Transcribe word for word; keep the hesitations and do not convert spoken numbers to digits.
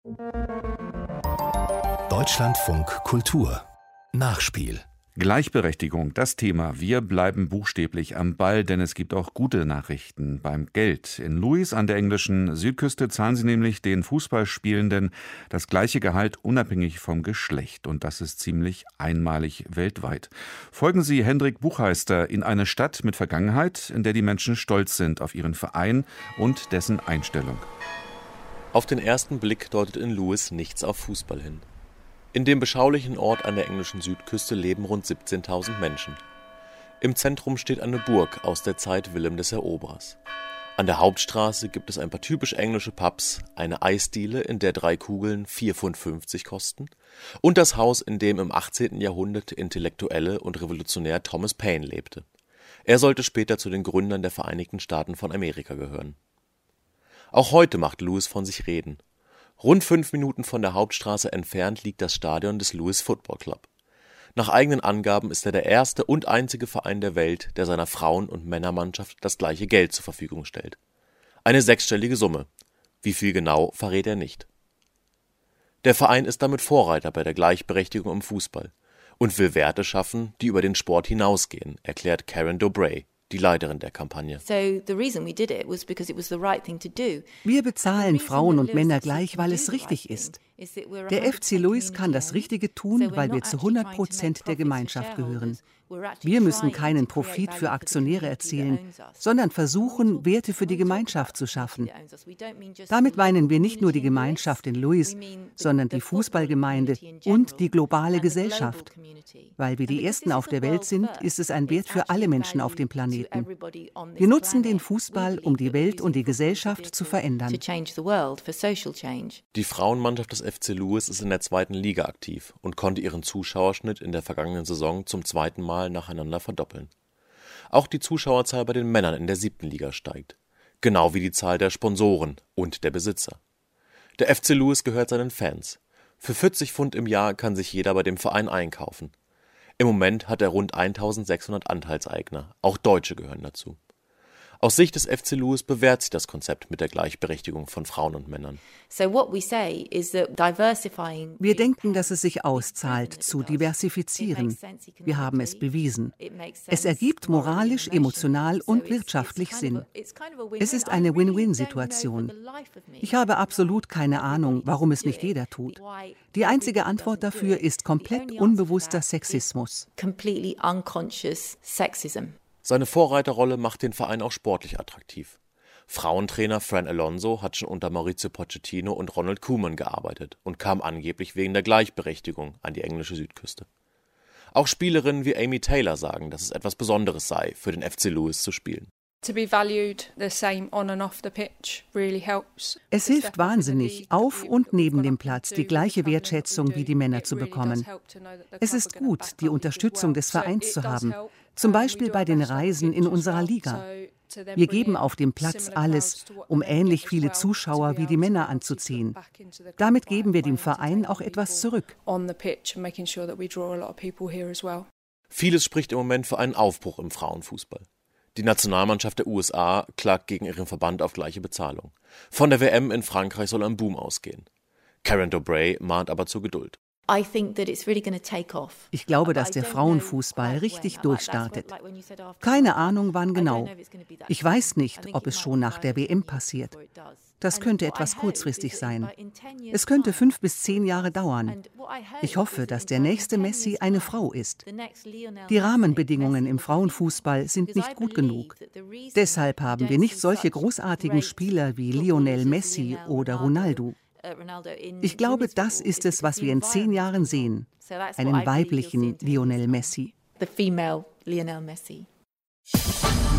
Deutschlandfunk Kultur Nachspiel. Gleichberechtigung, das Thema. Wir bleiben buchstäblich am Ball, denn es gibt auch gute Nachrichten beim Geld. In Lewis an der englischen Südküste zahlen sie nämlich den Fußballspielenden das gleiche Gehalt unabhängig vom Geschlecht. Und das ist ziemlich einmalig weltweit. Folgen Sie Hendrik Buchheister in eine Stadt mit Vergangenheit, in der die Menschen stolz sind auf ihren Verein und dessen Einstellung. Auf den ersten Blick deutet in Lewis nichts auf Fußball hin. In dem beschaulichen Ort an der englischen Südküste leben rund siebzehntausend Menschen. Im Zentrum steht eine Burg aus der Zeit Wilhelm des Eroberers. An der Hauptstraße gibt es ein paar typisch englische Pubs, eine Eisdiele, in der drei Kugeln vier Pfund fünfzig kosten, und das Haus, in dem im achtzehnten Jahrhundert der Intellektuelle und Revolutionär Thomas Paine lebte. Er sollte später zu den Gründern der Vereinigten Staaten von Amerika gehören. Auch heute macht Lewis von sich reden. Rund fünf Minuten von der Hauptstraße entfernt liegt das Stadion des Lewis Football Club. Nach eigenen Angaben ist er der erste und einzige Verein der Welt, der seiner Frauen- und Männermannschaft das gleiche Geld zur Verfügung stellt. Eine sechsstellige Summe. Wie viel genau, verrät er nicht. Der Verein ist damit Vorreiter bei der Gleichberechtigung im Fußball und will Werte schaffen, die über den Sport hinausgehen, erklärt Karen Dobray, die Leiterin der Kampagne. Wir bezahlen Frauen und Männer gleich, weil es richtig ist. Der F C Lewis kann das Richtige tun, weil wir zu hundert Prozent der Gemeinschaft gehören. Wir müssen keinen Profit für Aktionäre erzielen, sondern versuchen, Werte für die Gemeinschaft zu schaffen. Damit meinen wir nicht nur die Gemeinschaft in Lewis, sondern die Fußballgemeinde und die globale Gesellschaft. Weil wir die Ersten auf der Welt sind, ist es ein Wert für alle Menschen auf dem Planeten. Wir nutzen den Fußball, um die Welt und die Gesellschaft zu verändern. Die Frauenmannschaft des F C Lewis ist in der zweiten Liga aktiv und konnte ihren Zuschauerschnitt in der vergangenen Saison zum zweiten Mal nacheinander verdoppeln. Auch die Zuschauerzahl bei den Männern in der siebten Liga steigt. Genau wie die Zahl der Sponsoren und der Besitzer. Der F C Lewis gehört seinen Fans. Für vierzig Pfund im Jahr kann sich jeder bei dem Verein einkaufen. Im Moment hat er rund eintausendsechshundert Anteilseigner. Auch Deutsche gehören dazu. Aus Sicht des F C Lewis bewährt sich das Konzept mit der Gleichberechtigung von Frauen und Männern. Wir denken, dass es sich auszahlt, zu diversifizieren. Wir haben es bewiesen. Es ergibt moralisch, emotional und wirtschaftlich Sinn. Es ist eine Win-Win-Situation. Ich habe absolut keine Ahnung, warum es nicht jeder tut. Die einzige Antwort dafür ist komplett unbewusster Sexismus. Seine Vorreiterrolle macht den Verein auch sportlich attraktiv. Frauentrainer Fran Alonso hat schon unter Maurizio Pochettino und Ronald Koeman gearbeitet und kam angeblich wegen der Gleichberechtigung an die englische Südküste. Auch Spielerinnen wie Amy Taylor sagen, dass es etwas Besonderes sei, für den F C Lewis zu spielen. Es hilft wahnsinnig, auf und neben dem Platz die gleiche Wertschätzung wie die Männer zu bekommen. Es ist gut, die Unterstützung des Vereins zu haben, zum Beispiel bei den Reisen in unserer Liga. Wir geben auf dem Platz alles, um ähnlich viele Zuschauer wie die Männer anzuziehen. Damit geben wir dem Verein auch etwas zurück. Vieles spricht im Moment für einen Aufbruch im Frauenfußball. Die Nationalmannschaft der U S A klagt gegen ihren Verband auf gleiche Bezahlung. Von der W M in Frankreich soll ein Boom ausgehen. Karen Dobray mahnt aber zur Geduld. Ich glaube, dass der Frauenfußball richtig durchstartet. Keine Ahnung, wann genau. Ich weiß nicht, ob es schon nach der W M passiert. Das könnte etwas kurzfristig sein. Es könnte fünf bis zehn Jahre dauern. Ich hoffe, dass der nächste Messi eine Frau ist. Die Rahmenbedingungen im Frauenfußball sind nicht gut genug. Deshalb haben wir nicht solche großartigen Spieler wie Lionel Messi oder Ronaldo. Ich glaube, das ist es, was wir in zehn Jahren sehen. Einen weiblichen Lionel Messi.